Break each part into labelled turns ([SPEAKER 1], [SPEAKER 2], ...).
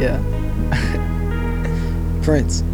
[SPEAKER 1] Yeah. Prince.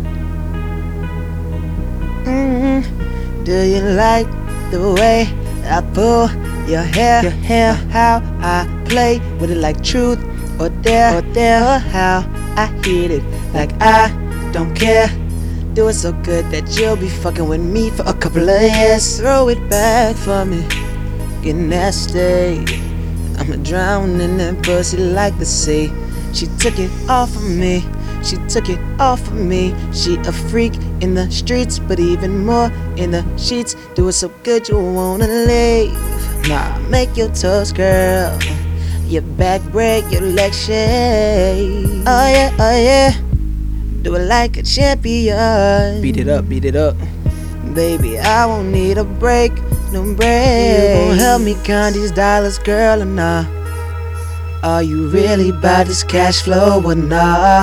[SPEAKER 2] Do you like the way I pull your hair? How I play with it like truth or dare, or how I hit it like I don't care. Do it so good that you'll be fucking with me for a couple of years. Throw it back for me, get nasty. I'ma drown in that pussy like the sea. She took it off of me, she took it off of me. She a freak in the streets, but even more in the sheets. Do it so good you wanna leave. Nah, make your toes curl, your back break, your legs shake. Oh yeah, oh yeah. Do it like a champion.
[SPEAKER 1] Beat it up, beat it up.
[SPEAKER 2] Baby, I won't need a break, no break. You gon' help me count these dollars, girl, or nah? Are you really about this cash flow or nah?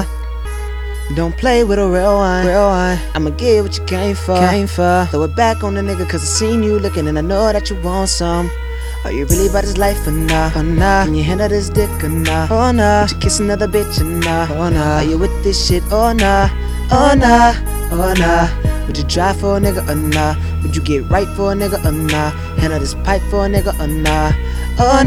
[SPEAKER 2] Don't play with a real one. I'ma get what you came for. Throw it back on the nigga, cause I seen you looking and I know that you want some. Are you really about this life or nah? Can you handle this dick or nah? Oh nah. Would you kiss another bitch or nah? Oh nah. Are you with this shit or nah? Oh nah. Would you drive for a nigga or nah? Would you get right for a nigga or nah? Handle this pipe for a nigga or nah? Oh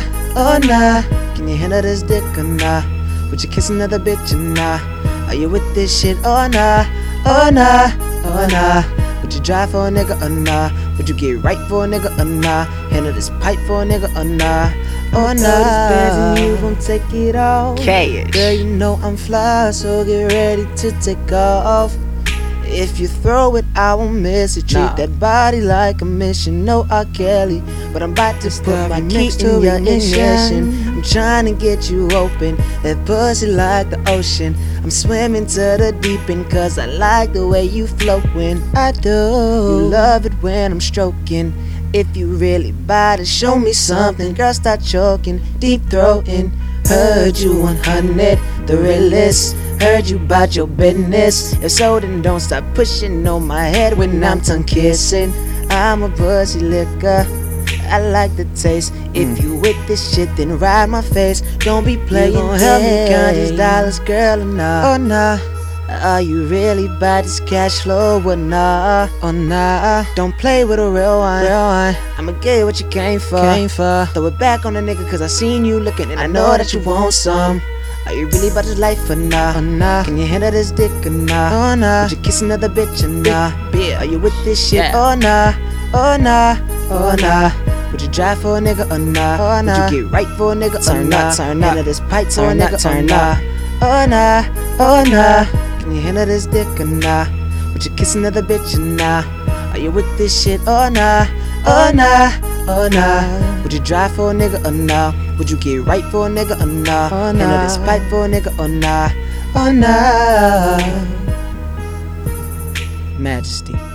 [SPEAKER 2] nah. Can you handle this dick or nah? Would you kiss another bitch or nah? Are you with this shit or nah? Oh nah. Would you drive for a nigga or nah? Would you get right for a nigga or nah? Handle this pipe for a nigga or nah? Oh nah. And you gon' take it off.
[SPEAKER 1] Cash.
[SPEAKER 2] Girl, you know I'm fly, so get ready to take off. If you throw it, I won't miss it. Treat that body like a mission. No R. Kelly, but I'm about to put my key in your ignition. I'm trying to get you open, that pussy like the ocean. I'm swimming to the deep end, cause I like the way you flowin'. I do. You love it when I'm stroking. If you really bout it, show me something. Girl, start choking, deep throating. Heard you 100, the realest. Heard you bout your business. If so, then don't stop pushing on my head when I'm tongue kissing. I'm a pussy licker, I like the taste. If you with this shit, then ride my face. Don't be playing. You gon' help me count these dollars, girl, or nah? Oh nah. Are you really bout this cash flow or nah? Oh nah. Don't play with a real one. I'ma get what you came for. Throw it back on the nigga, cause I seen you looking and I know that you want some. Are you really about this life or nah? Can you handle this dick or nah? Oh nah. Would you kiss another bitch or nah? Are you with this shit or nah? Oh nah. Would you drive for a nigga or nah? Would you get right for a nigga or nah? Handle this pipe for a nigga or nah? Oh nah. Can you handle this dick or nah? Would you kiss another bitch or nah? Are you with this shit or nah? Oh nah. Would you drive for a nigga or nah? Would you get right for a nigga or nah? Handle this pipe for a nigga or nah? Oh nah. Majesty.